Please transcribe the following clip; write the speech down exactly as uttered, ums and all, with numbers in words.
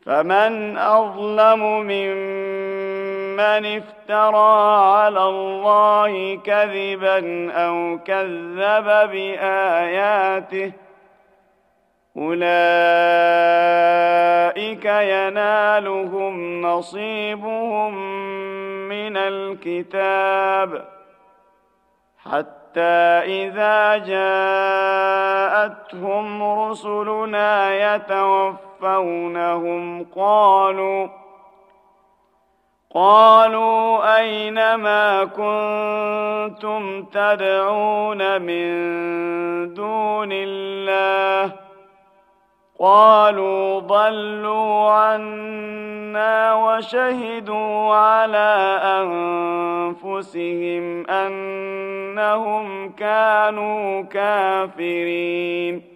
فمن أظلم ممن افترى على الله كذبا أو كذب بآياته أولئك ينالهم نصيبهم من الكتاب حتى إذا جاءتهم رسلنا يتوفونهم قالوا قالوا أين ما كنتم تدعون من دون الله قالوا ضلوا عنا وشهدوا على أنفسهم أنهم كانوا كافرين